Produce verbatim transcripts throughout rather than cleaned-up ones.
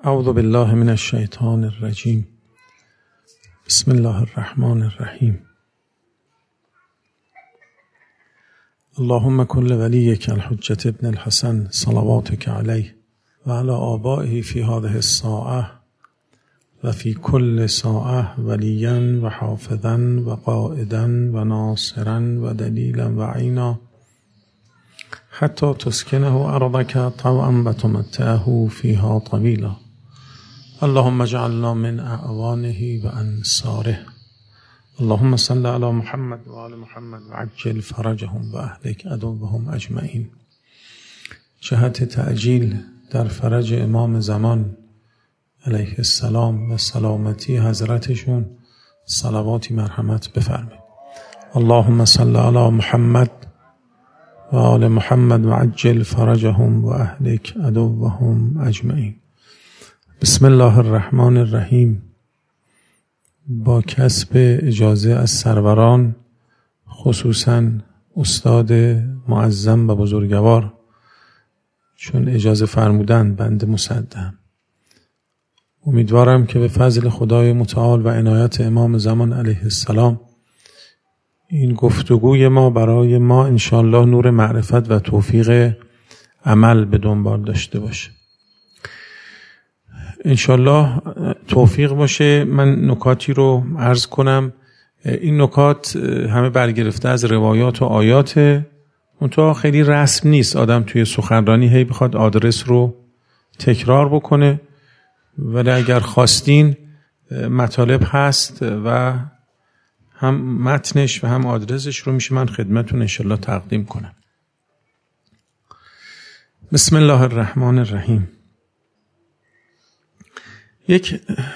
اعوذ بالله من الشیطان الرجیم. بسم الله الرحمن الرحیم. اللهم كن لوليك الحجة ابن الحسن صلواتك عليه وعلى آبائه في هذه الساعة وفي كل ساعة وليا وحافظا وقائدا وناصرا ودليلا وعينا حتى تسكنه أرضك طوعا وتمتعه فيها طويلا. اللهم اجعلنا من أعوانه وأنصاره. اللهم صل على محمد وآل محمد وعجل فرجهم وأهلك عدوهم أجمعين. جهت تعجیل در فرج امام زمان علیه السلام و سلامتی حضرتشون صلواتی مرحمت بفرمایید. اللهم صل علی محمد و آل محمد و عجل فرجهم و اهلک عدوهم اجمعین. بسم الله الرحمن الرحیم. با کسب اجازه از سروران، خصوصا استاد معظم و بزرگوار، چون اجازه فرمودن بنده مصدقم، امیدوارم که به فضل خدای متعال و عنایت امام زمان علیه السلام این گفتگوی ما برای ما انشاءالله نور معرفت و توفیق عمل به دنبال داشته باشه. انشاءالله توفیق باشه. من نکاتی رو عرض کنم. این نکات همه برگرفته از روایات و آیات، منتها خیلی رسم نیست آدم توی سخنرانی هی بخواد آدرس رو تکرار بکنه، ولی اگر خواستین مطالب هست و هم متنش و هم آدرسش رو میشه من خدمتون انشالله تقدیم کنم. بسم الله الرحمن الرحیم. یک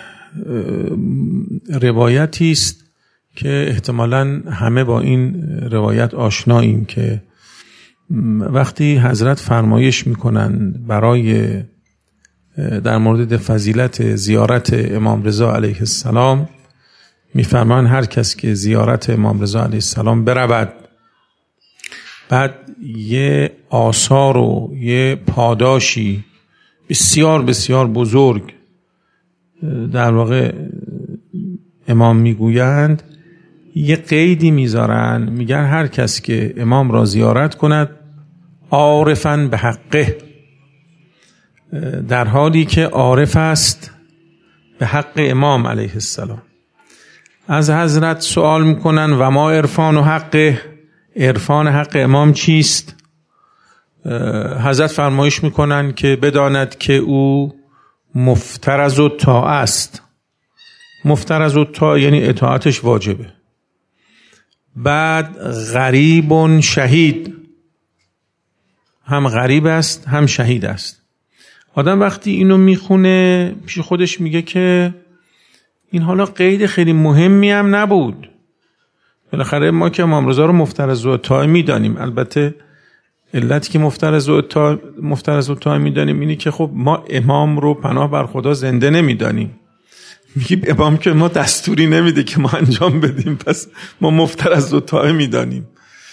روایتی است که احتمالاً همه با این روایت آشناییم که وقتی حضرت فرمایش میکنن برای در مورد فضیلت زیارت امام رضا علیه السلام، میفرمان هر کس که زیارت امام رضا علیه السلام برود، بعد یه آثار و یه پاداشی بسیار بسیار بزرگ در واقع امام میگویند، یه قیدی میذارن، میگن هر کس که امام را زیارت کند عارفاً به حقه، در حالی که عارف است به حق امام علیه السلام. از حضرت سوال میکنن و ما عرفان و حقه، عرفان حق امام چیست؟ حضرت فرمایش میکنن که بداند که او مفترض الطاعه است. مفترض الطاعه یعنی اطاعتش واجبه. بعد غریب شهید، هم غریب است هم شهید است. آدم وقتی اینو میخونه پیش خودش میگه که این حالا قید خیلی مهمی هم نبود. بالاخره ما که امام رضا رو مفترض الطاعه میدانیم، البته علتی که مفترض الطاعه مفترض الطاعه میدانیم اینی که خب ما امام رو پناه بر خدا زنده نمیدانیم. میگیم امام که ما دستوری نمیده که ما انجام بدیم، پس ما مفترض الطاعه میدانیم.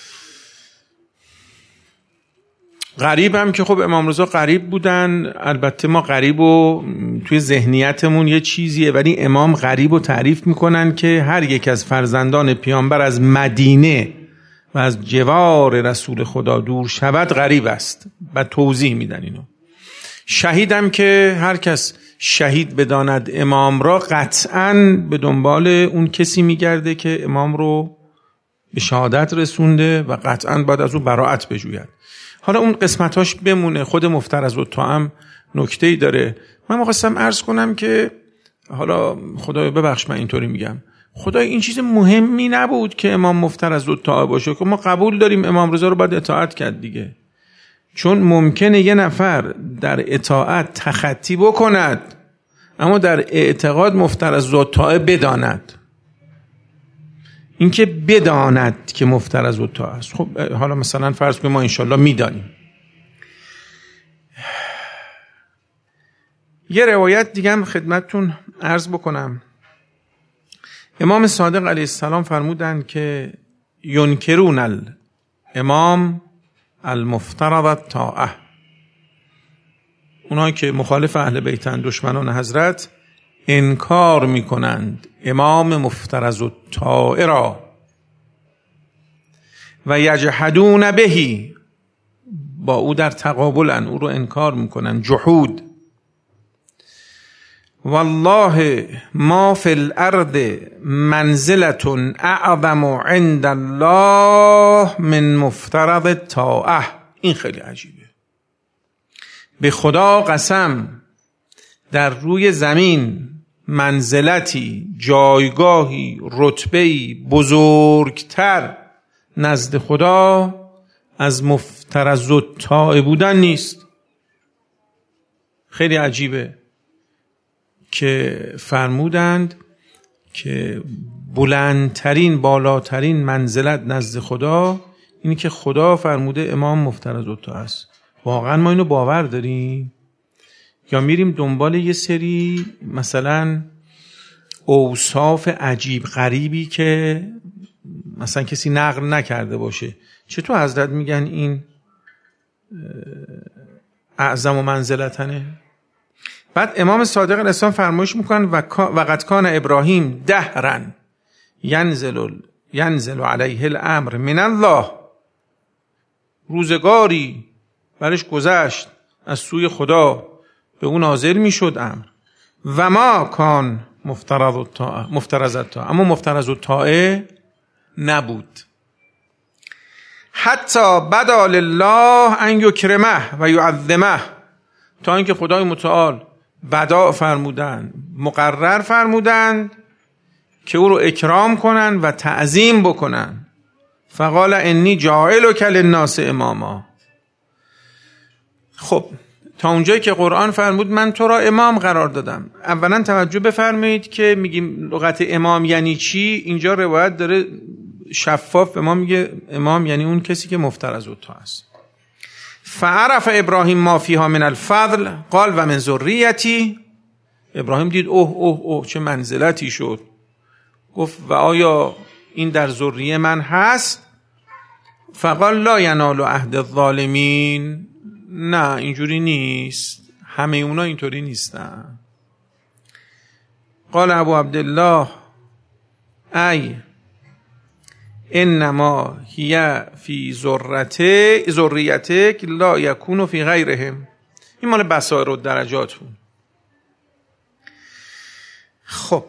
غریب هم که خب امام رضا غریب بودن، البته ما غریب و توی ذهنیتمون یه چیزیه، ولی امام غریب رو تعریف میکنن که هر یک از فرزندان پیامبر از مدینه و از جوار رسول خدا دور شود غریب است و توضیح میدن اینو. شهید هم که هر کس شهید بداند امام را قطعاً به دنبال اون کسی میگرده که امام رو به شهادت رسونده و قطعاً باید از او براءت بجوید. حالا اون قسمتاش بمونه. خود مفترض الطاعه هم نکته‌ای داره. من می‌خواستم عرض کنم که حالا خدای ببخش من اینطوری میگم، خدای این چیز مهمی نبود که امام مفترض الطاعه باشه، که ما قبول داریم امام رضا رو باید اطاعت کرد دیگه، چون ممکنه یه نفر در اطاعت تخطی بکند اما در اعتقاد مفترض الطاعه بداند. این که بداند که مفترض الطاعه است. خب حالا مثلا فرض کنیم ما انشالله میدانیم. یه روایت دیگه هم خدمتتون عرض بکنم. امام صادق علیه السلام فرمودند که ینکرون الامام المفترض الطاعه، اونایی که مخالف اهل بیتن، دشمنان حضرت، انکار میکنند امام مفترض الطاعه را و یجحدون بهی، با او در تقابلن، او رو انکار میکنن، جحود. والله ما فی الارض منزلة اعظم عند الله من مفترض الطاعه. این خیلی عجیبه. به خدا قسم در روی زمین منزلتی، جایگاهی، رتبه‌ای بزرگتر نزد خدا از مفترض الطاعه بودن نیست. خیلی عجیبه که فرمودند که بلندترین، بالاترین منزلت نزد خدا اینی که خدا فرموده امام مفترض الطاعه است. واقعا ما اینو باور داریم یا میریم دنبال یه سری مثلا اوصاف عجیب غریبی که مثلا کسی نقل نکرده باشه؟ چطور حضرت میگن این اعظم و منزلتنه؟ بعد امام صادق علیه السلام فرمایش میکنن و قد کان ابراهیم دهرا ینزل ینزل علیه الامر من الله، روزگاری برش گذشت از سوی خدا به اون نازل میشد امر. و ما کان مفترض الطاعه، مفترض الطاعه، اما مفترض الطاعه نبود. حتی بدا لله ان یکرمه و یعظمه، تا اینکه خدای متعال بدا فرمودند، مقرر فرمودند که او رو اکرام کنن و تعظیم بکنن. فقال انی جاعلک للناس اماما. خب تا اونجایی که قرآن فرمود من تو را امام قرار دادم. اولا توجه بفرمایید که میگیم لغت امام یعنی چی. اینجا روایت داره شفاف به ما میگه امام یعنی اون کسی که مفترض الطاعه است. فعرف ابراهیم ما فیها من الفضل قال و من ذریتی. ابراهیم دید اوه اوه اوه چه منزلتی شد، گفت و آیا این در ذریه من هست؟ فقال لا ینال عهد الظالمین. نه اینجوری نیست، همه اونا اینطوری نیستن. قال ابو عبدالله ای انما هی فی ذرته ذریتک لا یکون فی غیرهم. این مال بصائر و درجاتون. خب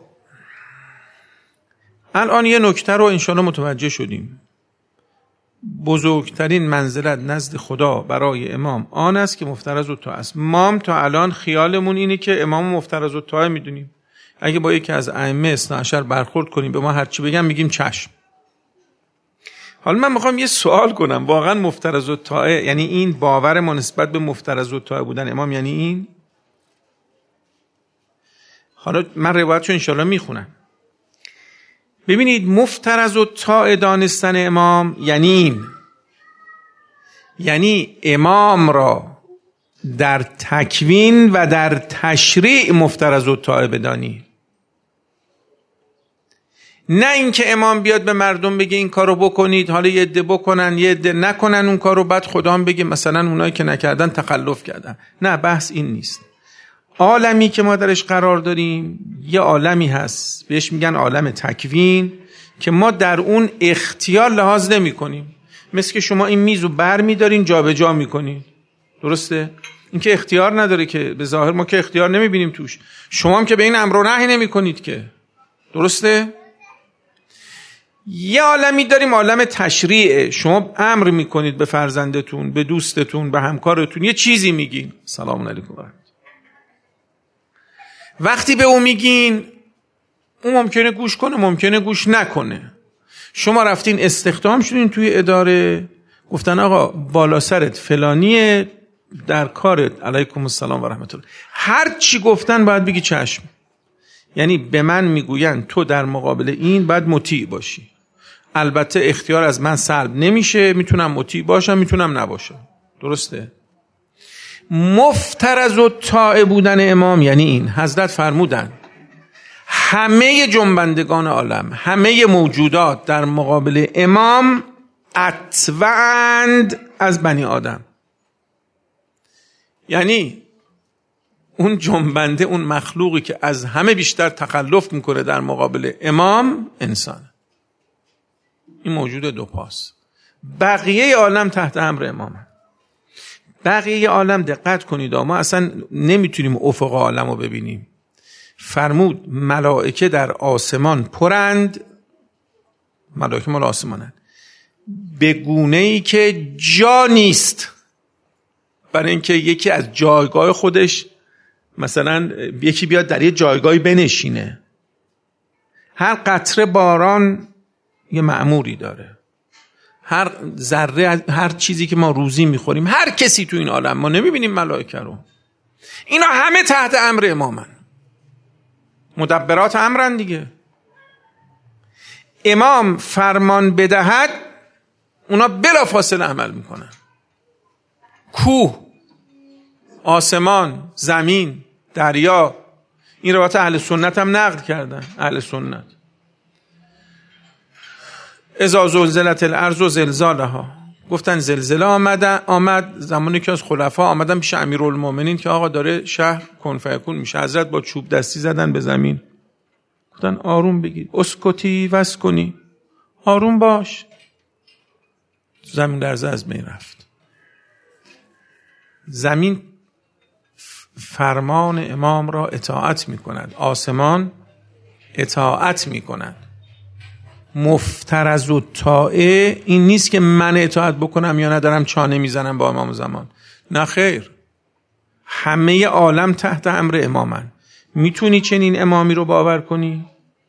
الان یه نکته رو انشاءالله متوجه شدیم. بزرگترین منزلت نزد خدا برای امام آن است که مفترض الطاعه است. ما تا الان خیالمون اینه که امام مفترض الطاعه میدونیم. اگه با یکی از ائمه اثنا عشر برخورد کنیم به ما هر چی بگم میگیم چشم. حالا من میخوام یه سوال کنم، واقعا مفترض الطاعه یعنی این باور ما نسبت به مفترض الطاعه بودن امام یعنی این؟ حالا من روایتشو انشالله میخونم. ببینید مفترض الطاعه دانستن امام یعنی این، یعنی امام را در تکوین و در تشریع مفترض الطاعه بدانی. نه اینکه امام بیاد به مردم بگه این کارو بکنید، حالا یه عده بکنن یه عده نکنن اون کارو، بعد خدا هم بگه مثلا اونایی که نکردن تخلف کردن. نه، بحث این نیست. عالمی که ما درش قرار داریم یه عالمی هست بهش میگن عالم تکوین که ما در اون اختیار لحاظ نمی کنیم. مثل که شما این میزو بر میدارین جا به جا میکنین، درسته؟ این که اختیار نداره که به ظاهر ما که اختیار نمیبینیم توش. شما هم که به این امر و نهی نمی کنید که، درسته؟ یه عالمی داریم عالم تشریعه. شما امر میکنید به فرزندتون، به دوستتون، به همکارتون، یه چیزی میگین، سلام علیکم. وقتی به اون میگین اون ممکنه گوش کنه ممکنه گوش نکنه. شما رفتین استخدام شدین توی اداره، گفتن آقا بالا سرت فلانیه در کارت، علیکم السلام و رحمت الله، هر چی گفتن باید بگی چشم. یعنی به من میگوین تو در مقابل این باید مطیع باشی. البته اختیار از من سلب نمیشه، میتونم مطیع باشم میتونم نباشم، درسته؟ مفترض الطاعه بودن امام یعنی این. حضرت فرمودن همه جنبندگان عالم، همه موجودات در مقابل امام اطوعند از بنی آدم. یعنی اون جنبنده، اون مخلوقی که از همه بیشتر تخلف میکنه در مقابل امام انسانه. این موجود دو پاست. بقیه عالم تحت امر امامه. بقیه عالم دقت کنید، ما اصلا نمیتونیم افق عالم رو ببینیم. فرمود ملائکه در آسمان پرند، ملائکه مال آسمانند، به گونه‌ای که جا نیست، برای اینکه یکی از جایگاه خودش مثلا یکی بیاد در یه جایگاهی بنشینه. هر قطره باران یه مأموری داره، هر ذره، هر چیزی که ما روزی میخوریم، هر کسی تو این عالم، ما نمیبینیم ملائکه رو، اینا همه تحت امر امامن، مدبرات امرن دیگه. امام فرمان بدهد اونا بلا فاصله عمل میکنن. کوه، آسمان، زمین، دریا، این روایت اهل سنت هم نقل کردن. اهل سنت اذا زلزلت الارض زلزالها، گفتن زلزله آمد آمد زمانی که از خلفا آمدن پیش امیرالمومنین که آقا داره شهر کن فیکون میشه. حضرت با چوب دستی زدن به زمین، گفتن آروم بگید، اسکتی واسکنی، آروم باش. زمین لرزه از بین رفت. زمین فرمان امام را اطاعت می کند، آسمان اطاعت می کند. مفترض الطاعه این نیست که من اطاعت بکنم یا ندارم چانه میزنم با امام زمان، نه خیر، همه عالم تحت امر امامن. میتونی چنین امامی رو باور کنی؟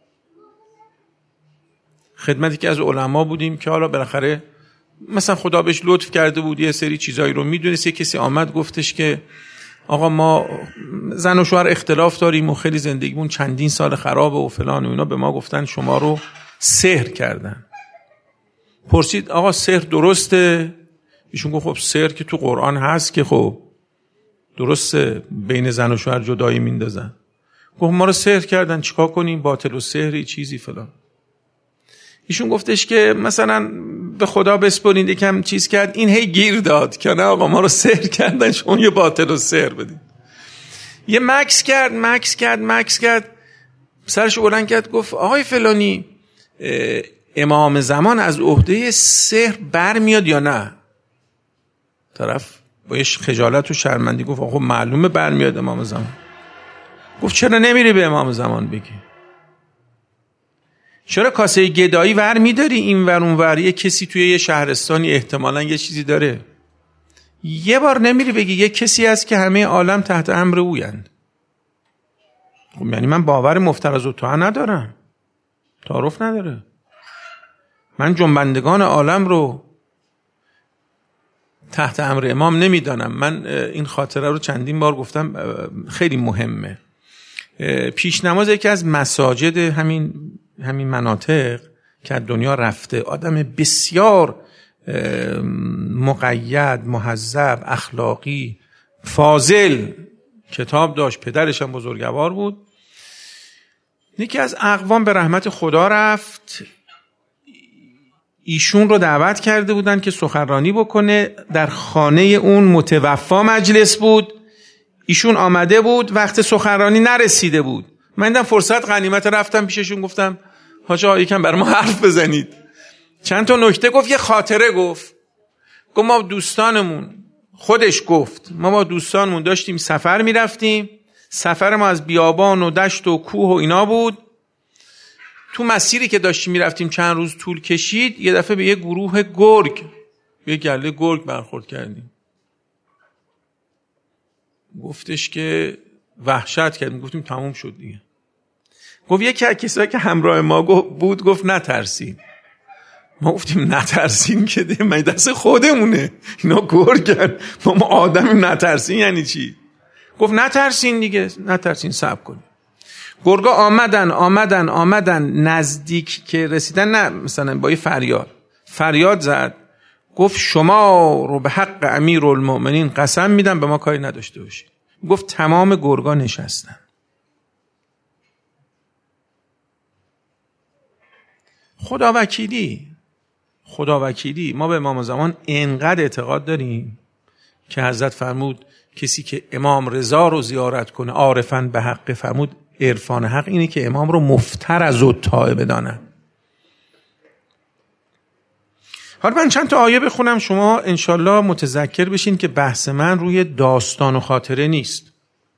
خدمتی که از علما بودیم که حالا بالاخره مثلا خدا بهش لطف کرده بود یه سری چیزایی رو میدونست، یه کسی آمد گفتش که آقا ما زن و شوهر اختلاف داریم و خیلی زندگیمون چندین سال خرابه و فلان و اینا، به ما گفتن شما رو سحر کردن. پرسید آقا سحر درسته؟ ایشون گفت خب سحر که تو قرآن هست که خب درسته بین زن و شوهر جدایی میندازن. گفت ما رو سحر کردن چیکار کنیم؟ باطل و سحری چیزی فلان. ایشون گفتش که مثلا به خدا بسپرین یکم چیز کرد، این هی گیر داد که نه آقا ما رو سحر کردن، شما یه باطل و سحر بدین. یه مکس کرد مکس کرد مکس کرد سرش بلند کرد گفت آقای فلانی امام زمان از عهده سحر برمیاد یا نه؟ طرف با یه خجالت و شرمندی گفت آقا معلومه برمیاد امام زمان. گفت چرا نمیری به امام زمان بگی؟ چرا کاسه گدایی ور میداری این ور اون ور؟ یه کسی توی یه شهرستانی احتمالاً یه چیزی داره، یه بار نمیری بگی یه کسی هست که همه عالم تحت امر اویند؟ خب یعنی من باور مفترض الطاعه ندارم، تعارف نداره. من جنبندگان عالم رو تحت امر امام نمیدانم. من این خاطره رو چندین بار گفتم، خیلی مهمه. پیش نماز یکی از مساجد همین همین مناطق که از دنیا رفته، آدم بسیار مقید، مهذب، اخلاقی، فاضل، کتاب داشت، پدرش هم بزرگوار بود. یکی از اقوام به رحمت خدا رفت، ایشون رو دعوت کرده بودن که سخنرانی بکنه. در خانه اون متوفا مجلس بود، ایشون آمده بود، وقت سخنرانی نرسیده بود. من دیدم فرصت غنیمت، رفتم پیششون گفتم حاج آقا یکم برای ما حرف بزنید. چند تا نکته گفت، یه خاطره گفت. گفت ما دوستانمون، خودش گفت ما با دوستانمون داشتیم سفر میرفتیم، سفر ما از بیابان و دشت و کوه و اینا بود. تو مسیری که داشتیم میرفتیم چند روز طول کشید، یه دفعه به یه گروه گرگ، یه گله گرگ برخورد کردیم. گفتش که وحشت کردیم. گفتیم تموم شد دیگه. گفت یکی از کسایی که همراه ما بود گفت نترسین. ما گفتیم نترسین که ده من دست خودمونه، اینا گرگن، ما آدم نترسین یعنی چی؟ گفت نترسین دیگه، نترسین، صبر کنین. گرگا آمدن آمدن آمدن نزدیک که رسیدن، نه مثلا با یه فریاد فریاد زد، گفت شما رو به حق امیرالمومنین قسم میدم به ما کاری نداشته باشید. گفت تمام گرگا نشستن. خدا وکیلی خدا وکیلی ما به امام زمان اینقدر اعتقاد داریم که حضرت فرمود کسی که امام رضا رو زیارت کنه عارفاً به حق، فرمود عرفان حق اینه که امام رو مفترض الطاعه بدانن. حالا من چند تا آیه بخونم شما انشالله متذکر بشین که بحث من روی داستان و خاطره نیست.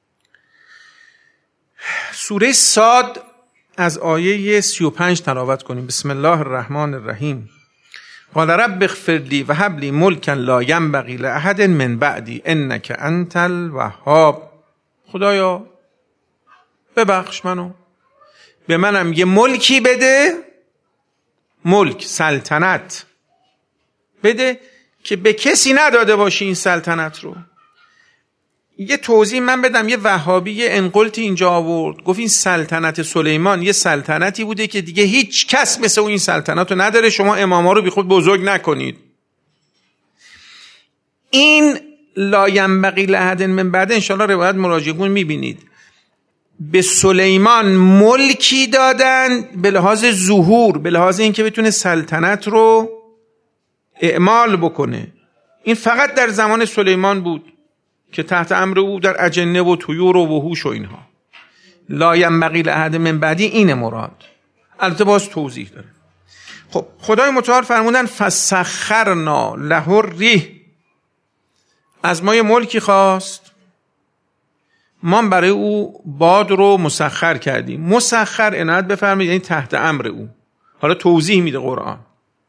سوره صاد از آیه سی و پنج تلاوت کنیم. بسم الله الرحمن الرحیم. قال رب اغفر لی و هب لی ملکا لا ینبغی لاحد من بعدی انک انت الوهاب. خدایا ببخش منو، به منم یه ملکی بده، ملک سلطنت بده که به کسی نداده باشی این سلطنت رو. یه توضیح من بدم. یه وهابی یه انقلتی اینجا آورد، گفت این سلطنت سلیمان یه سلطنتی بوده که دیگه هیچ کس مثل اون این سلطنت رو نداره، شما اماما رو بی خود بزرگ نکنید. این لا ینبغی لاحد من بعد انشاءالله روایت مراجعون میبینید. به سلیمان ملکی دادن به لحاظ ظهور، به لحاظ اینکه بتونه سلطنت رو اعمال بکنه. این فقط در زمان سلیمان بود که تحت امر او در اجنه و طیور و وحوش و اینها. لا ینبغی لاحد من بعدی اینه مراد. البته باز توضیح داره. خب خدای متعال فرمودن فسخرنا له الریح، از ما یه ملکی خواست، ما برای او باد رو مسخر کردیم. مسخر عنایت بفرمایید یعنی تحت امر او. حالا توضیح میده قرآن.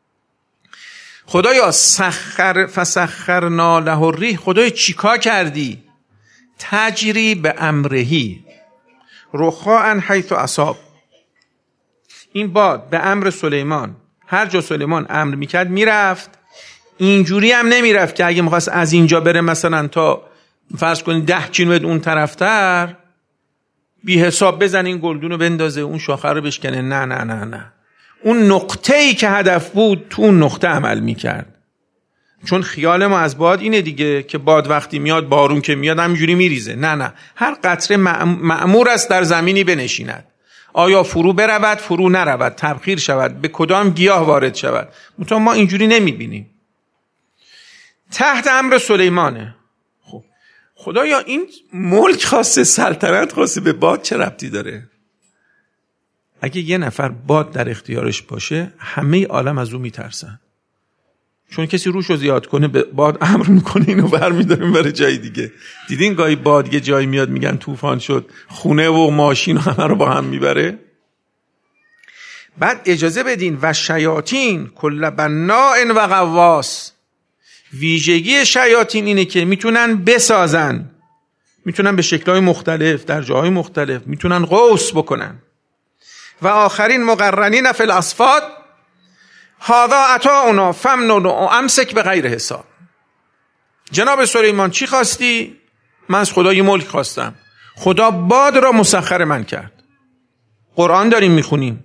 خدایا سخر فسخرنا له الریح، خدای چیکار کردی؟ تجری به امرهی رخاء حیث اصاب. این باد به امر سلیمان، هر جا سلیمان امر میکرد میرفت. اینجوری هم نمیرفت که اگه میخواست از اینجا بره مثلا تا فرض کنید ده کیلومتر اون طرفتر بی حساب بزن این گلدون رو بندازه اون شاخه رو بشکنه. نه نه نه نه، اون نقطه‌ای که هدف بود تو اون نقطه عمل میکرد. چون خیال ما از باد اینه دیگه که باد وقتی میاد، بارون که میاد همینجوری میریزه. نه نه، هر قطره مأمور است در زمینی بنشیند، آیا فرو برود فرو نرود، تبخیر شود، به کدام گیاه وارد شود. منتها ما اینجوری نمیبینیم. تحت امر سلیمانه. خب خدایا این ملک خواسته، سلطنت خواسته، به باد چه ربطی داره؟ اگه یه نفر باد در اختیارش باشه همه عالم از او میترسن، چون کسی روشو زیاد کنه به باد امر میکنه اینو برمی‌داره برای جای دیگه. دیدین گاهی باد یه جایی میاد میگن طوفان شد، خونه و ماشین و همه رو با هم میبره. بعد اجازه بدین و شیاطین کل بناء و غواص، ویژگی شیاطین اینه که میتونن بسازن، میتونن به شکل‌های مختلف در جاهای مختلف میتونن غوص بکنن. و آخرین مقرنین فی الاصفاد هذا عطاؤنا فمنن و امسک به غیر حساب. جناب سلیمان چی خواستی؟ من از خدا یه ملک خواستم، خدا باد را مسخر من کرد. قرآن داریم میخونیم.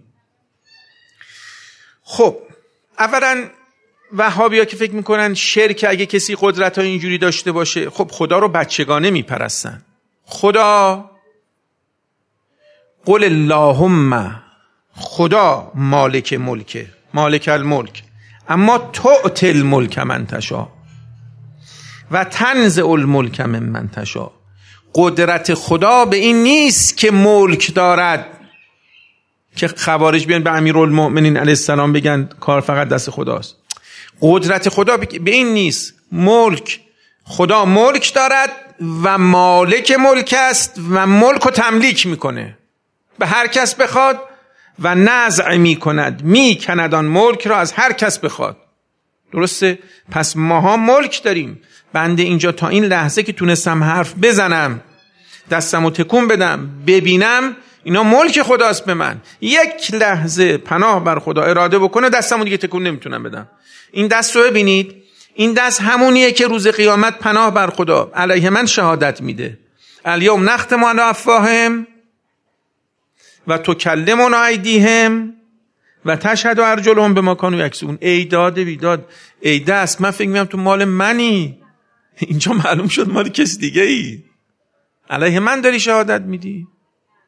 خب اولا وهابیا که فکر میکنن شرک اگه کسی قدرت های اینجوری داشته باشه، خب خدا رو بچگانه میپرستن. خدا قل اللهم، خدا مالک ملکه، مالک الملک، اما تؤتی الملک من تشاء و تنزع الملک ممن تشاء. قدرت خدا به این نیست که ملک دارد که خوارج بیان به امیرالمؤمنین علیه السلام بگن کار فقط دست خداست. قدرت خدا به این نیست. ملک، خدا ملک دارد و مالک ملک است و ملک رو تملیک میکنه به هر کس بخواد و نزع میکند، میکند آن ملک را از هر کس بخواد. درسته؟ پس ماها ملک داریم. بنده اینجا تا این لحظه که تونستم حرف بزنم، دستمو تکون بدم، ببینم اینا ملک خداست به من، یک لحظه پناه بر خدا اراده بکنه دستمو دیگه تکون نمیتونم بدم. این دست رو ببینید، این دست همونیه که روز قیامت پناه بر خدا علیه من شهادت میده. الیوم نختم علی افواههم و تکلمنا ایدیهم و تشهد ارجلهم بما کانوا یکسبون. ای داد بیداد، ای دست، من فکر می‌کنم تو مال منی، اینجا معلوم شد مال کسی دیگه ای، علیه من داری شهادت میدی.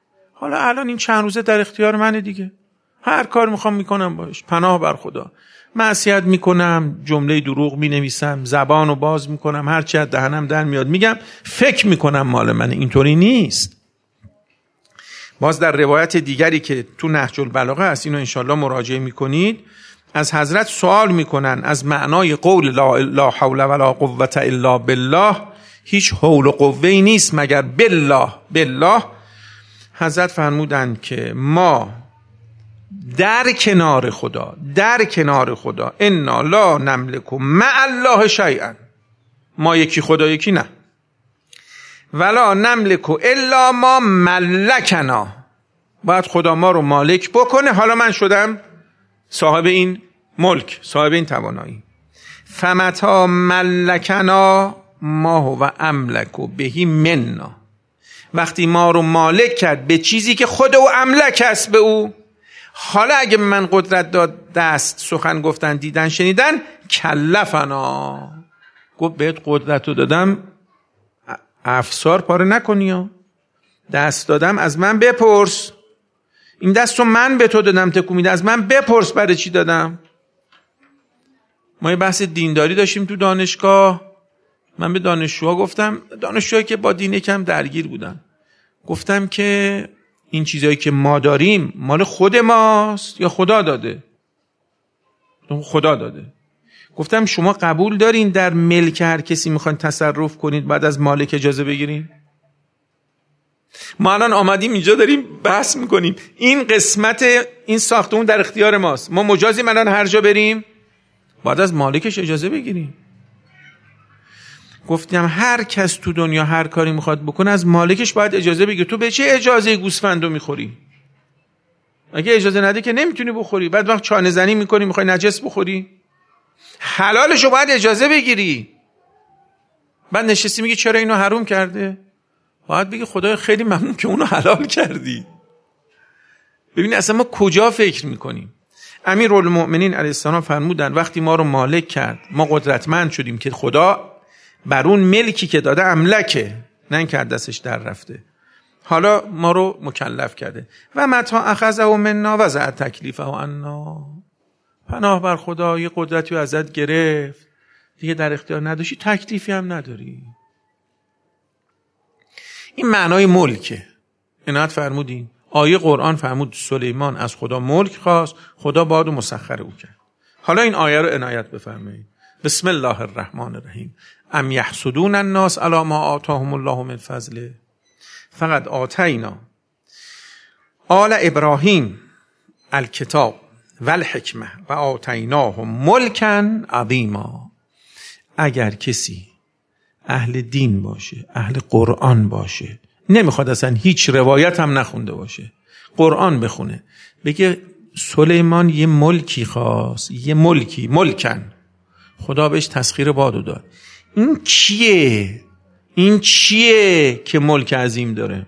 حالا الان این چند روزه در اختیار منه دیگه، هر کار میخوام میکنم باش، پناه بر خدا. معصیت میکنم، جمله دروغ مینویسم، زبانو باز میکنم، هر چی از دهنم در میاد میگم، فکر میکنم مال من. اینطوری نیست. باز در روایت دیگری که تو نهج البلاغه هست، اینو انشالله مراجعه میکنید، از حضرت سوال میکنن از معنای قول لا, لا حول ولا قوة الا بالله، هیچ حول و قوه‌ای نیست مگر بالله. بالله حضرت فرمودند که ما در کنار خدا، در کنار خدا، انا لا نملک مع الله شیئا، ما یکی خدا یکی نه، ولا نملک الا ما ملکنا، باید خدا ما رو مالک بکنه، حالا من شدم صاحب این ملک، صاحب این توانایی. فمتا ملکنا ما هو املک بهی منا، وقتی ما رو مالک کرد به چیزی که خود او املک است به او، حالا اگه من قدرت داد دست سخن گفتن دیدن شنیدن، کلفنا، گفت بهت قدرت رو دادم افسار پاره نکنی ها، دست دادم از من بپرس، این دست رو من به تو دادم تکون میده، از من بپرس برای چی دادم. ما یه بحث دینداری داشتیم تو دانشگاه، من به دانشجوها گفتم، دانشجوهایی که با دین یکم درگیر بودن، گفتم که این چیزایی که ما داریم مال خود ماست یا خدا داده؟ خدا داده. گفتم شما قبول دارین در ملک هر کسی میخواین تصرف کنید بعد از مالک اجازه بگیرین؟ ما الان آمدیم اینجا داریم بحث میکنیم این قسمت این ساختمون در اختیار ماست، ما مجازیم الان هر جا بریم بعد از مالکش اجازه بگیریم. گفتم هر کس تو دنیا هر کاری میخواد بکنه از مالکش باید اجازه بگیره. تو به چه اجازه گوسفندو میخوری؟ اگه اجازه نده که نمیتونی بخوری. بعد وقت چانه زنی میکنی میخوای نجس بخوری، حلالشو باید اجازه بگیری. بعد نشستی میگی چرا اینو حرام کرده؟ باید بگی خدای خیلی ممنون که اونو حلال کردی. ببینید اصلا ما کجا فکر میکنیم. امیرالمؤمنین علیه السلام فرمودن وقتی ما رو مالک کرد ما قدرتمند شدیم که خدا بر اون ملکی که داده املکه، نه اینکه دستش در رفته، حالا ما رو مکلف کرده. و متا اخذه منا وضع تکلیفه عنا، پناه بر خدا، یه قدرتی ازت گرفت دیگه در اختیار نداشتی، تکلیفی هم نداری. این معنای ملکه. عنایت فرمودین آیه قرآن فرمود سلیمان از خدا ملک خواست، خدا باد و مسخر او کرد. حالا این آیه رو عنایت بفرمایید. بسم الله الرحمن الرحیم. ام یحسدون الناس علی ما آتاهم الله من فضله فقد آتینا آل ابراهیم الکتاب والحکمه و آتیناهم ملکا عظیما. اگر کسی اهل دین باشه، اهل قرآن باشه، نمیخواد اصلا هیچ روایت هم نخونده باشه، قرآن بخونه، بگه سلیمان یه ملکی خواست، یه ملکی، ملکن، خدا بهش تسخیر بادو داد. این چیه؟ این چیه که ملک عظیم داره؟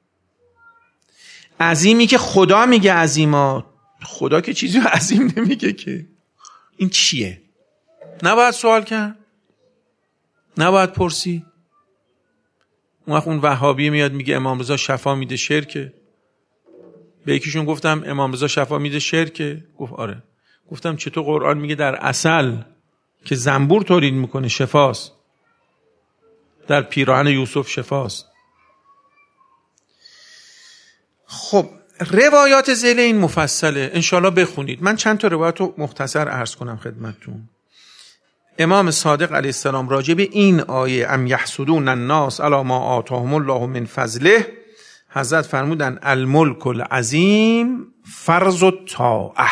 عظیمی که خدا میگه عظیما، خدا که چیزی عظیم نمیگه که. این چیه؟ نباید سوال کرد، نباید پرسی. اون وقت اون وهابی میاد میگه امام رضا شفا میده شرکه. به یکیشون گفتم امام رضا شفا میده شرکه؟ گفت آره. گفتم چطور قرآن میگه در عسل که زنبور تولید میکنه شفاست، در پیراهن یوسف شفاست. خب روایات ذیل این مفصله، انشالله بخونید. من چند تا روایت رو مختصر عرض کنم خدمتتون. امام صادق علیه السلام راجع به این آیه ام یحسدون الناس علی ما آتاهم الله من فضله، حضرت فرمودن الملک العظیم فرض الطاعه،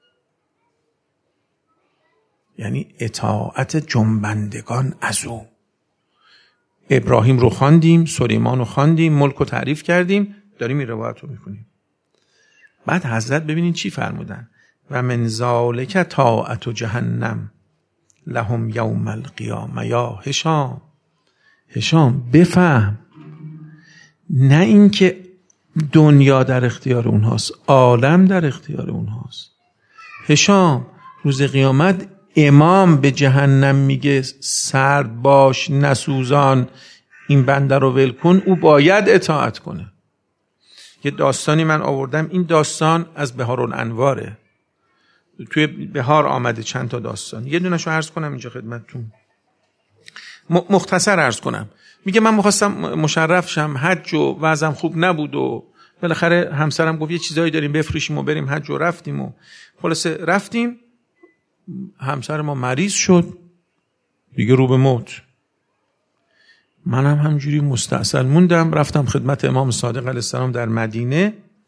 یعنی اطاعت جنبندگان از او. ابراهیم رو خواندیم، سلیمان رو خواندیم، ملک رو تعریف کردیم، داریم این روایت رو میکنیم. بعد حضرت ببینین چی فرمودن، و من ذالک طاعت جهنم لهم یوم القیامه. یا هشام، هشام بفهم، نه اینکه دنیا در اختیار اونهاست، عالم در اختیار اونهاست. هشام روز قیامت امام به جهنم میگه سرد باش، نسوزان، این بنده رو ول کن، او باید اطاعت کنه. یه داستانی من آوردم، این داستان از بهارالانواره. توی بهار آمده چند تا داستان. یه دونشو عرض کنم اینجا خدمتتون، مختصر عرض کنم. میگه من می‌خواستم مشرف شم، حج و وضعم خوب نبود و بالاخره همسرم گفت یه چیزایی داریم بفروشیم و بریم حج و رفتیم و خلاصه رفتیم. همسر ما مریض شد دیگه، رو به موت. منم همجوری مستعسل موندم، رفتم خدمت امام صادق علیه السلام در مدینه.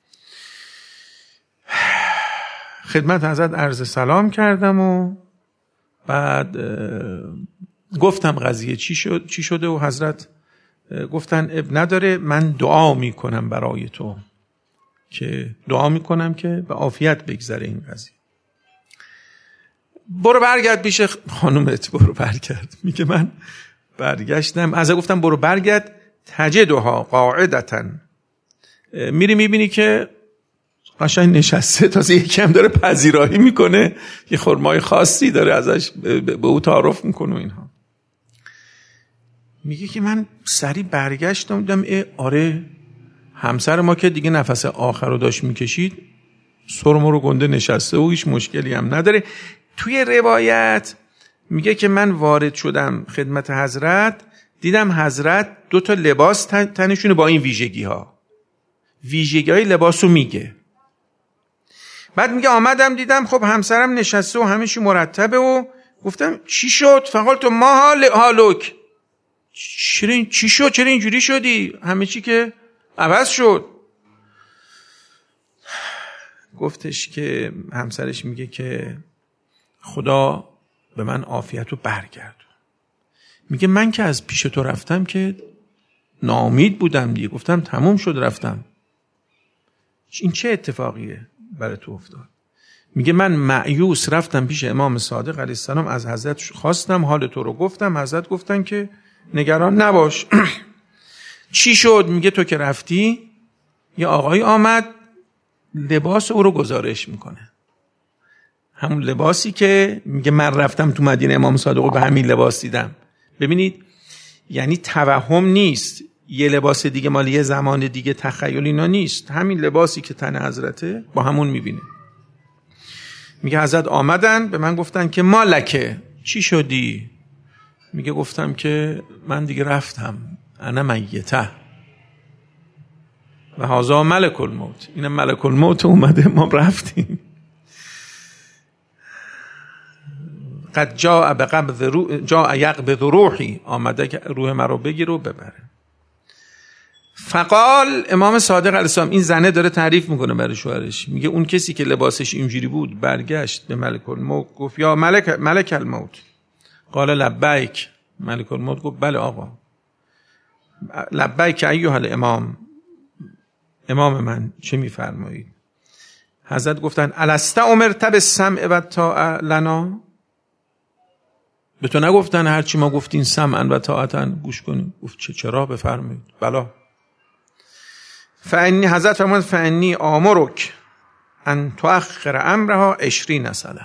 خدمت حضرت عرض سلام کردم و بعد گفتم قضیه چی شد چی شده و حضرت گفتن اب نداره، من دعا میکنم برای تو، که دعا میکنم که به عافیت بگذره این قضیه. برو برگرد پیش خانومت، برو برگرد. میگه من برگشتم، از گفتم برو برگرد، تجدها قاعدتا، میری میبینی که قشنگ نشسته، تازه یکم داره پذیرایی میکنه، یه خرمای خاصی داره ازش به او تعارف میکنه و اینها. میگه که من سری برگشتم دیدم اه آره همسر ما که دیگه نفس آخر رو داشت میکشید، سرم رو گنده نشسته و هیچ مشکلی هم نداره. توی روایت میگه که من وارد شدم خدمت حضرت، دیدم حضرت دو تا لباس تنشونه با این ویژگی ها، ویژگی های لباس رو میگه. بعد میگه آمدم دیدم خب همسرم نشسته و همه چی مرتبه و گفتم چی شد؟ فقال تو ما حال حالک، چی شد؟ چرا اینجوری شدی؟ همه چی که عوض شد. گفتش که همسرش میگه که خدا به من عافیت رو برگردون. میگه من که از پیش تو رفتم که ناامید بودم دیگه، گفتم تموم شد رفتم. این چه اتفاقیه برای تو افتاد؟ میگه من مایوس رفتم پیش امام صادق علیه السلام، از حضرت خواستم حال تو رو گفتم، حضرت گفتن که نگران نباش. چی شد؟ میگه تو که رفتی یه آقایی آمد لباس او رو گزارش میکنه، همون لباسی که میگه من رفتم تو مدینه امام صادق رو به همین لباس دیدم. ببینید یعنی توهم نیست، یه لباس دیگه مال یه زمان دیگه، تخیل اینا نیست، همین لباسی که تن حضرته با همون میبینه. میگه حضرت آمدن به من گفتن که مالکه، چی شدی؟ میگه گفتم که من دیگه رفتم، انا میته و هذا ملک الموت، این ملک الموت اومده، ما رفتیم. قد جاء بقبض روح، جاء یقبض روحی، آمده که روح من رو بگیره و ببره. فقال امام صادق علیه السلام، این زنه داره تعریف میکنه برای شوهرش، میگه اون کسی که لباسش اینجوری بود برگشت به ملک الموت گفت یا ملک ملک الموت، قال لبیک، ملک الموت گفت بله آقا، لبیک ایها الامام، امام من چه میفرمایید؟ حضرت گفتن الست امرت بالسمع و الطاعه لنا، به تو نگفتن هر چی ما گفتین سمعا و طاعتا گوش کنیم؟ گفت چه چرا؟ بفرمایید. بلا. فانی، حضرت فرمود فانی آمرک ان تؤخر امرها عشرین سنه،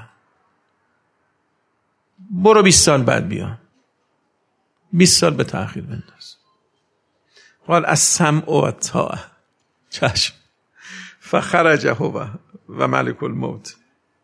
برو بیست سال بعد بیا، بیست سال به تأخیر بنداز. قال السمع و الطاعه، چشم. فخرج هو و ملک الموت.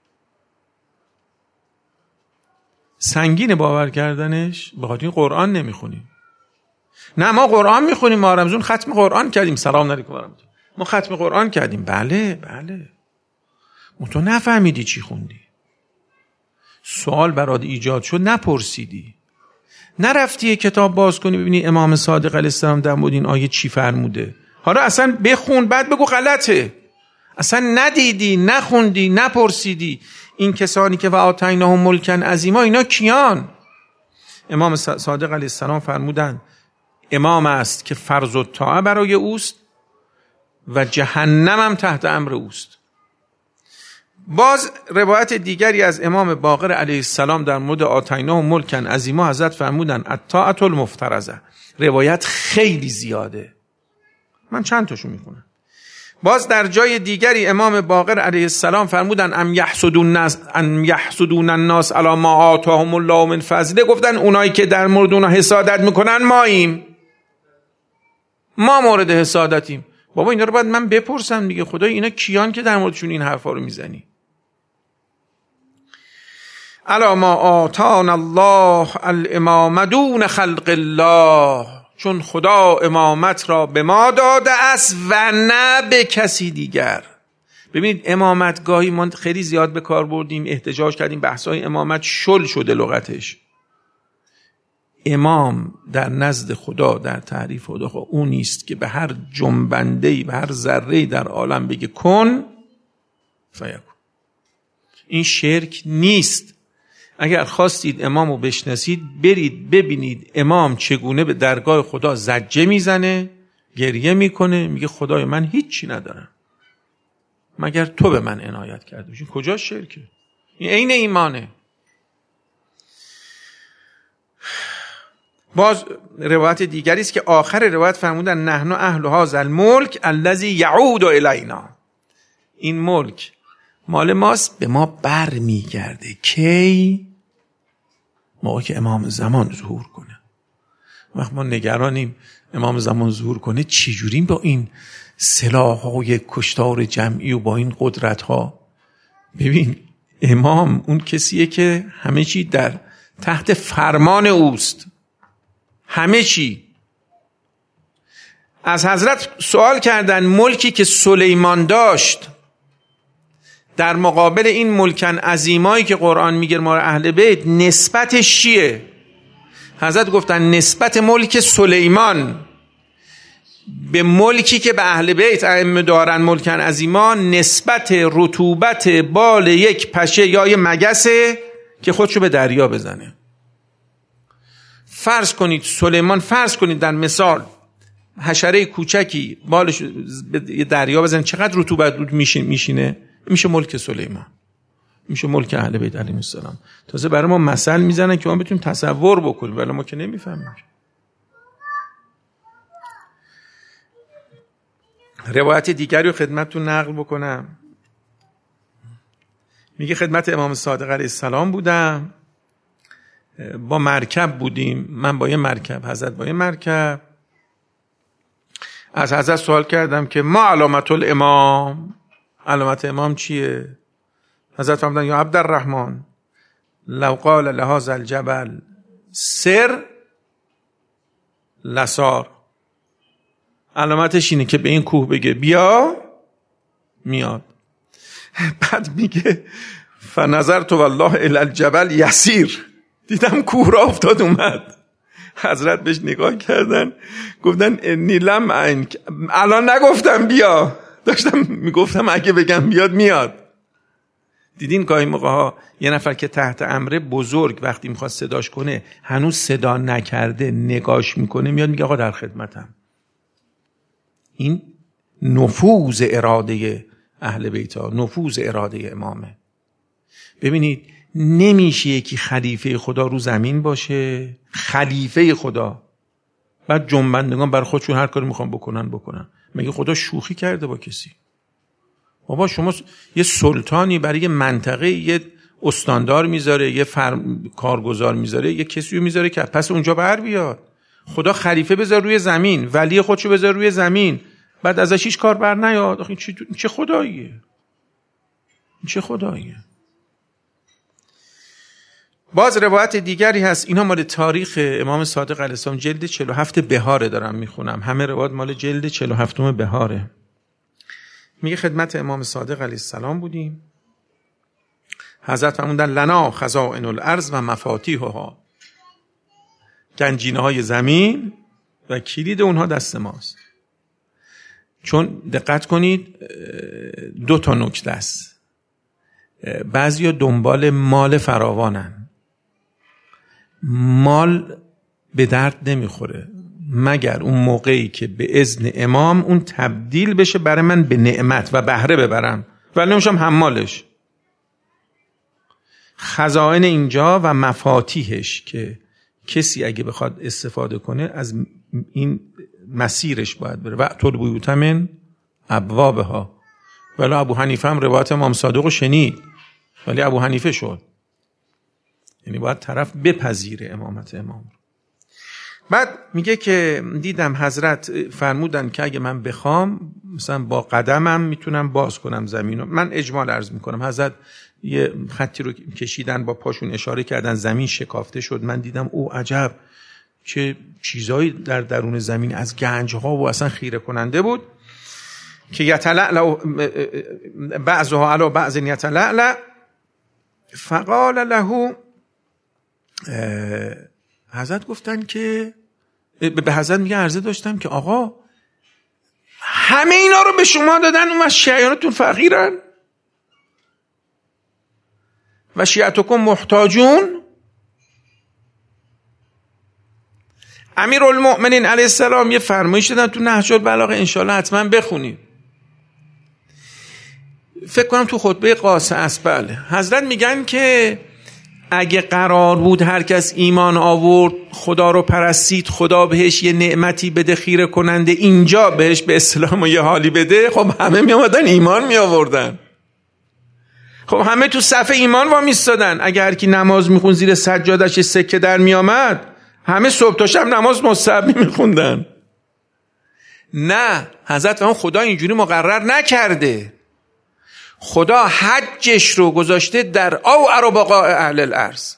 سنگین باور کردنش، به خاطر قرآن نمیخونیم. نه ما قرآن میخونیم، ما رمزون ختم قرآن کردیم، سلام علیکم و رحمت الله، ما ختم قرآن کردیم. بله بله، تو نفهمیدی چی خوندی، سوال برات ایجاد شد نپرسیدی، نرفتی کتاب باز کنی ببینی امام صادق علیه السلام در مورد این آیه چی فرموده. حالا اصلا بخون بعد بگو غلطه، اصلا ندیدی، نخوندی، نپرسیدی. این کسانی که و آتیناهم ملکا عظیما، اینا کیان؟ امام صادق علیه السلام فرمودن امام است که فرض الطاعه برای اوست و جهنم هم تحت امر اوست. باز روایت دیگری از امام باقر علیه السلام در مورد آتیناهم ملکا عظیما، حضرت فرمودن الطاعه المفترضه. روایت خیلی زیاده، من چند تاشو میخونم. باز در جای دیگری امام باقر علیه السلام فرمودن ام یحسدون الناس ام یحسدون الناس علی ما آتاهم الله من فضله، گفتن اونایی که در مورد اونها حسادت میکنن ماییم، ما مورد حسادتیم. بابا اینا رو باید من بپرسم دیگه، خدای اینا کیان که در موردشون این حرفا رو میزنی؟ الا ما آتانا الله الامام دون خلق الله، چون خدا امامت را به ما داده است و نه به کسی دیگر. ببینید امامت گاهی ما خیلی زیاد به کار بردیم، احتجاج کردیم، بحث‌های امامت شل شده لغتش. امام در نزد خدا، در تعریف خدا، اون نیست که به هر جنبنده‌ای، به هر ذره‌ای در عالم بگه کن فیکون. این شرک نیست. اگر خواستید امام رو بشناسید، برید ببینید امام چگونه به درگاه خدا زجه میزنه، گریه میکنه، میگه خدای من هیچی ندارم مگر تو به من عنایت کرده باشی. کجا شرکه؟ این عین ایمانه. باز روایت دیگری است که آخر روایت فرمودن نحن اهل هذا الملک الذی یعود الینا، این ملک مال ماست، به ما بر میگرده. کی؟ موقع که امام زمان ظهور کنه. وقت ما نگرانیم امام زمان ظهور کنه چجوریم با این سلاح‌های کشتار جمعی و با این قدرت‌ها. ببین امام اون کسیه که همه چی در تحت فرمان اوست، همه چی. از حضرت سوال کردن ملکی که سلیمان داشت در مقابل این ملکن عظیمایی که قرآن میگه ما اهل بیت نسبتش چیه؟ حضرت گفتن نسبت ملک سلیمان به ملکی که به اهل بیت ائمه دارن ملکن عظیما نسبت رطوبت بال یک پشه یا یک مگسه که خودشو به دریا بزنه. فرض کنید سلیمان، فرض کنید در مثال حشره کوچکی بالش به دریا بزنه، چقدر رطوبت رود میشینه؟ میشه ملک سلیمان، میشه ملک اهل بیت علیهم السلام. تازه برای ما مثل میزنن که ما بتونیم تصور بکنیم، ولی ما که نمیفهمیم. روایت دیگری رو خدمتتون نقل بکنم. میگه خدمت امام صادق علیه السلام بودم، با مرکب بودیم، من با یه مرکب، حضرت با یه مرکب. از حضرت سوال کردم که ما علامت الامام، علامت امام چیه؟ حضرت فرمودن یا عبدالرحمن لو قال لهذا الجبل سر لسار، علامتش اینه که به این کوه بگه بیا میاد. بعد میگه فنظرت والله الی الجبل یسیر، دیدم کوه را افتاد اومد. حضرت بهش نگاه کردن گفتن انی لم عنک، الان نگفتم بیا، داشتم میگفتم اگه بگم بیاد میاد. دیدین گاهی موقع ها یه نفر که تحت امر بزرگ وقتی میخواد صداش کنه هنوز صدا نکرده نگاش میکنه، میاد میگه آقا در خدمتم. این نفوذ اراده اهل بیت ها، نفوذ اراده امامه. ببینید نمیشه یکی خلیفه خدا رو زمین باشه، خلیفه خدا، بعد جنبندگان بر خودشون هر کاری میخوان بکنن بکنن. مگه خدا شوخی کرده با کسی؟ بابا شما یه سلطانی برای یه منطقه یه استاندار میذاره، یه فرم... کارگزار میذاره، یه کسی رو میذاره که پس اونجا بر بیاد. خدا خلیفه بذار روی زمین، ولی خودشو بذار روی زمین، بعد ازش هیچ کار بر نیاد. آخه چه چه خداییه؟ چه خداییه؟ باز روایت دیگری هست، اینا مال تاریخ امام صادق علیه السلام، جلد چهل و هفت بهاره دارم میخونم، همه روایت مال جلد چهل و هفت بهاره. میگه خدمت امام صادق علیه السلام بودیم، حضرت فرمودن لنا خزائن الارض و مفاتیحها، گنجینه های زمین و کلید اونها دست ماست. چون دقت کنید دو تا نکته است، بعضیا دنبال مال فراوانن، مال به درد نمیخوره مگر اون موقعی که به اذن امام اون تبدیل بشه برای من به نعمت و بهره ببرم، ولی نمیشم حمالش. خزائن اینجا و مفاتیحش که کسی اگه بخواد استفاده کنه از این مسیرش باید بره. و طول بیوت من ابوابها. ولی ابو حنیفه هم روایت امام صادق رو شنید ولی ابو حنیفه شد، یعنی باید طرف بپذیره امامت امام. بعد میگه که دیدم حضرت فرمودن که اگه من بخوام مثلا با قدمم میتونم باز کنم زمینو. من اجمال عرض میکنم، حضرت یه خطی رو کشیدن با پاشون اشاره کردن، زمین شکافته شد. من دیدم او عجب چه چیزایی در درون زمین از گنجها و اصلا خیره کننده بود که یتلعلع بعضها علی بعض یتلعلع. فقال له، حضرت گفتن که به حضرت میگه عرضه داشتم که آقا همه اینا رو به شما دادن، اون شیعیانتون فقیرن و شیعتکم محتاجون. امیرالمؤمنین علیه السلام یه فرمایش دادن تو نهج البلاغه، انشالله حتما بخونید، فکر کنم تو خطبه قاصه است. بله، حضرت میگن که اگه قرار بود هر کس ایمان آورد، خدا رو پرستید، خدا بهش یه نعمتی بده خیره کننده، اینجا بهش به اسلام و یه حالی بده، خب همه می آمدن ایمان می آوردن، خب همه تو صف ایمان وا میستادن. اگه هر کی نماز میخون زیر سجادش سکه در می آمد، همه صبح تا شب نماز مستحب میخوندن. نه، حضرت اون خدا اینجوری مقرر نکرده. خدا حجش رو گذاشته در او اربقاء اهل الارض،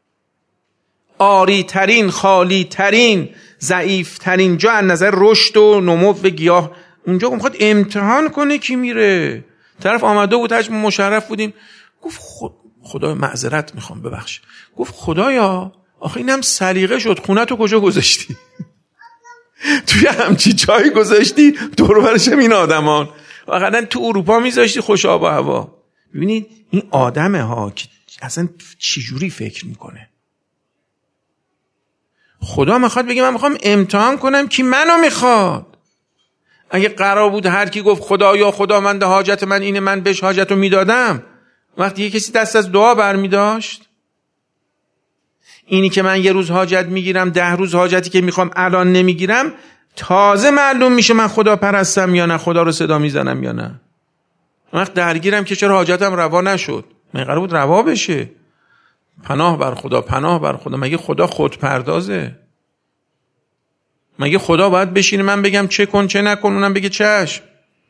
آری ترین، خالی ترین، ضعیف ترین جا از نظر رشد و نمو و گیاه. اونجا میخواد امتحان کنه کی میره. طرف آمده بود، حج مشرف بودیم، گفت خود خدا معذرت میخوام ببخش، گفت خدایا آخه اینم سلیقه شد، خونه تو کجا گذاشتی؟ توی همچی جایی گذاشتی دور و برش این آدمان، واقعا تو اروپا میذاشتی خوش آب و هوا. ببینید این آدمه ها که اصلا چجوری فکر میکنه. خدا میخواد بگه من میخوام امتحان کنم کی منو میخواد. اگه قرار بود هر کی گفت خدا یا خدا من ده حاجت من اینه، من بهش حاجتو میدادم، وقتی یه کسی دست از دعا برمیداشت، اینی که من یه روز حاجت میگیرم، ده روز حاجتی که میخوام الان نمیگیرم، تازه معلوم میشه من خدا پرستم یا نه، خدا رو صدا میزنم یا نه. وقت درگیرم که چرا حاجتم روا نشد، من قرار بود روا بشه. پناه بر خدا، پناه بر خدا. مگه خدا خود پردازه؟ مگه خدا باید بشینه من بگم چه کن چه نکن اونم بگه چشم؟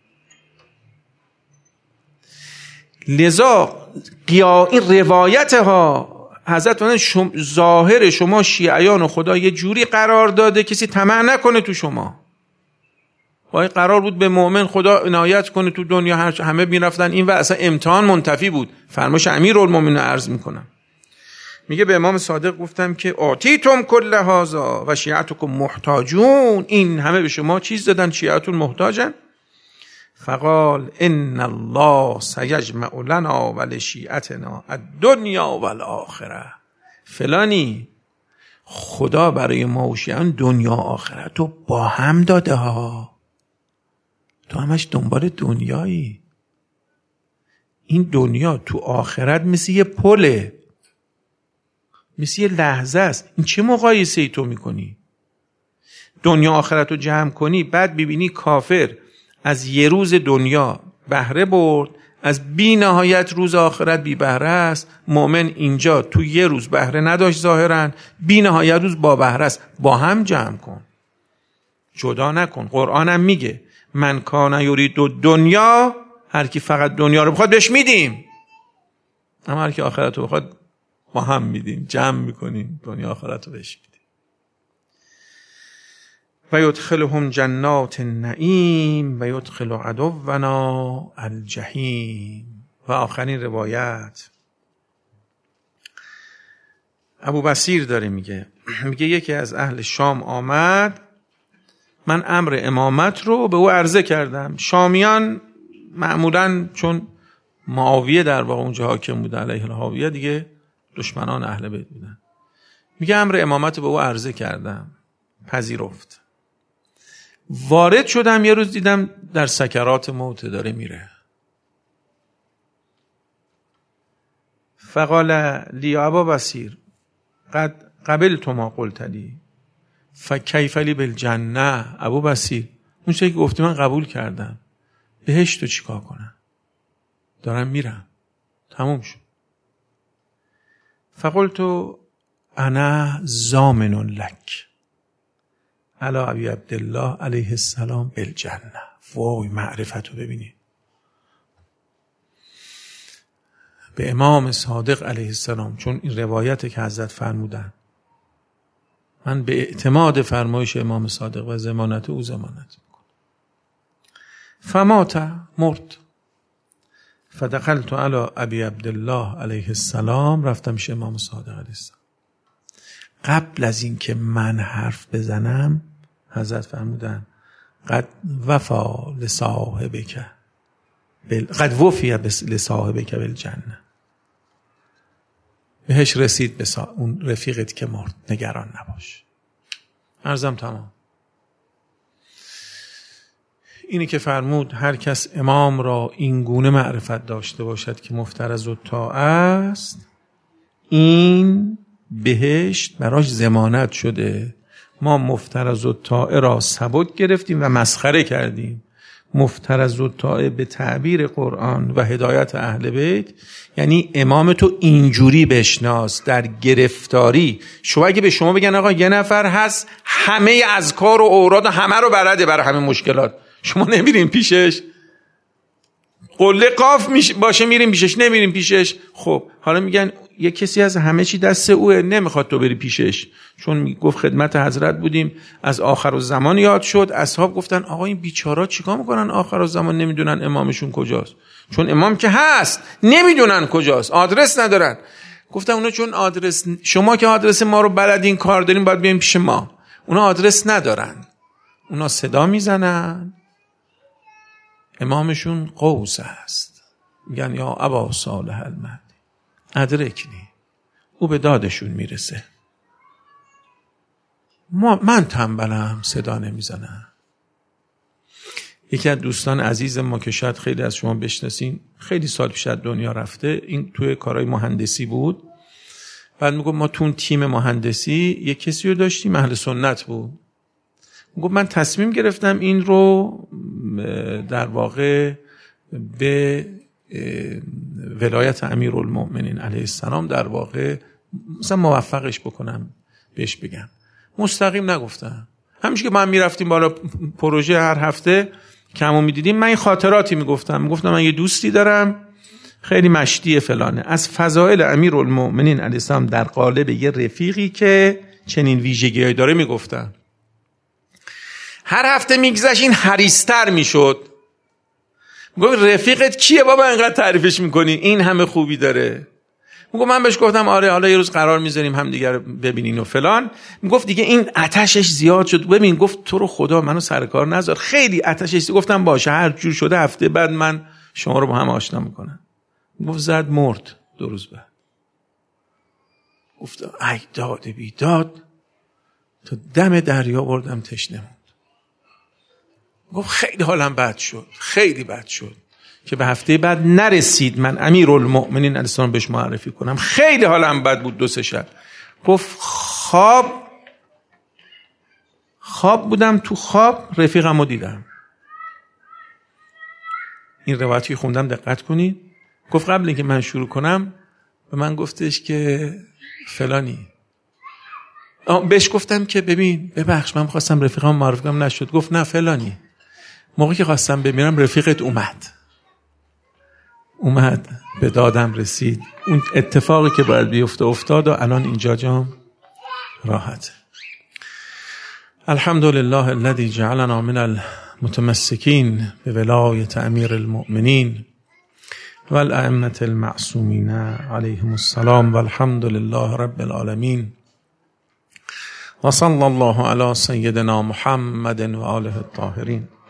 لذا قیا این روایت ها حضرت فرمودن شم... ظاهر شما شیعیان و خدا یه جوری قرار داده کسی طمع نکنه تو شما. وای قرار بود به مؤمن خدا عنایت کنه تو دنیا، هر همه میرفتن این و اصلا امتحان منتفی بود. فرمایش امیرالمومنین عرض میکنم، میگه به امام صادق گفتم که آتیتم کل هذا و شیعتکم محتاجون، این همه به شما چیز دادن، شیعتون محتاجن. فقال ان الله سیجمع لنا و لشیعتنا الدنیا و الاخره. فلانی خدا برای ما و شیعان دنیا آخرت رو با هم داده ها. تو همش دنبال دنیایی. این دنیا تو آخرت مثل یه پله، مثل یه لحظه است. این چه مقایسه ای تو میکنی؟ دنیا آخرت رو جمع کنی، بعد ببینی کافر از یه روز دنیا بهره برد، از بی نهایت روز آخرت بی بهره است. مؤمن اینجا تو یه روز بهره نداشت ظاهراً، بی نهایت روز با بهره است. با هم جمع کن، جدا نکن. قرآنم میگه من کان یرید دنیا، هر کی فقط دنیا رو بخواد بهش میدیم، اما هر کی آخرت رو بخواد با هم میدیم، جمع میکنیم، دنیا آخرت رو بهش میدیم. و یدخلهم جنات النعیم و یدخل عدونا الجحیم. و آخرین روایت ابو بصیر داره میگه، میگه یکی از اهل شام آمد، من امر امامت رو به او عرضه کردم. شامیان معمولاً چون معاویه در واقع اونجا حاکم بود علیه الحاویه، دیگه دشمنان اهل بیت بودن. میگه امر امامت رو به او عرضه کردم، پذیرفت. وارد شدم، یه روز دیدم در سکرات موت داره میره. فقال لی ابا بصیر قد قبلت ما قلت لی فکیف لی بالجنه. ابو بصیر اون چیزی که گفتی من قبول کردم، بهشت رو چیکار کنم؟ دارم میرم، تموم شد. فقلت انا ضامن لک. علی ابی عبدالله علیه السلام بالجنه. وای معرفت رو ببینید. به امام صادق علیه السلام، چون این روایته که حضرت فرمودن من به اعتماد فرمایش امام صادق و ضمانت او ضمانت میکنم. فمات، مرد. فدخلت علی ابی عبدالله علیه السلام، رفتم پیش امام صادق علیه السلام. قبل از این که من حرف بزنم حضرت فرمودن قد وفا لصاحبک بل... قد وفی لصاحبک بالجنه، بهش رسید به سا... اون رفیقت که مرد، نگران نباش. عرضم تمام. اینی که فرمود هر کس امام را این گونه معرفت داشته باشد که مفترض الطاعه است، این بهشت براش ضمانت شده. ما مفترض الطاعه را سبک گرفتیم و مسخره کردیم. مفترض الطاعه به تعبیر قرآن و هدایت اهل بیت یعنی امام تو اینجوری بشناس، در گرفتاری. شما اگه به شما بگن آقا یه نفر هست همه اذکار و اوراد همه رو بلده برای همه مشکلات، شما نمیرین پیشش؟ قله قاف میش باشه میرین پیشش، نمیرین پیشش. خب حالا میگن یه کسی از همه چی دست اوه، نمیخواد تو بری پیشش. چون گفت خدمت حضرت بودیم، از آخر الزمان یاد شد، اصحاب گفتن آقا این بیچارا چیکار میکنن آخر الزمان نمیدونن امامشون کجاست؟ چون امام که هست نمیدونن کجاست، آدرس ندارن. گفتم اونا چون آدرس، شما که آدرس ما رو بلدین، کار دارین، باید بیاین پیش ما. اونا آدرس ندارن، اونا صدا میزنن امامشون قوس است، میگن یا ابا صالح المهدی ادرکنی، او به دادشون میرسه. ما من تنبلم صدا نمیزنم. یکی از دوستان عزیز ما که شاید خیلی از شما بشناسین، خیلی سال پیش از دنیا رفته، این توی کارهای مهندسی بود. بعد میگم ما تو تیم مهندسی یک کسی رو داشتیم اهل سنت بود. میگم من تصمیم گرفتم این رو در واقع به ولایت امیرالمؤمنین علیه السلام در واقع مثلا موفقش بکنم، بهش بگم. مستقیم نگفتم. همیشه که من میرفتیم بالا پروژه هر هفته کمو میدیدیم، من این خاطراتی میگفتم. میگفتم من یه دوستی دارم خیلی مشتی فلانه، از فضائل امیرالمؤمنین علیه السلام در قالب یه رفیقی که چنین ویژگی‌هایی داره میگفتم. هر هفته میگذشت این حریص‌تر میشد. میگم رفیقت کیه بابا اینقدر تعریفش میکنی، این همه خوبی داره؟ میگم من بهش گفتم آره حالا یه روز قرار میذاریم هم دیگه رو ببینین و فلان. میگفت دیگه این آتشش زیاد شد. ببین گفت تو رو خدا منو سر کار نذار، خیلی آتشش. گفتم باشه هر جور شده هفته بعد من شما رو با هم آشنا میکنم. گفت زد مرد دو روز بعد. گفت ای داد بیداد، تو دم دریا بردم تشنه موند. گفت خیلی حالم بد شد، خیلی بد شد که به هفته بعد نرسید من امیرالمؤمنین علیه السلام بهش معرفی کنم. خیلی حالم بد بود دو سه شب. گفت خواب خواب بودم، تو خواب رفیقمو دیدم. این روایتی خوندم دقت کنید. گفت قبل اینکه من شروع کنم به من گفتش که فلانی. بهش گفتم که ببین ببخش من خواستم رفیقم معرفی کنم نشد. گفت نه فلانی. موقعی که خواستم بمیرم رفیقت اومد اومد به دادم رسید، اون اتفاقی که باید بیفته افتاد و الان اینجا جام راحت. الحمدلله الذي جعلنا من المتمسكين بولایت امیر المؤمنین و الائمة المعصومین علیهم السلام و الحمد لله رب العالمین و صلی الله علی سیدنا محمد و آله الطاهرین.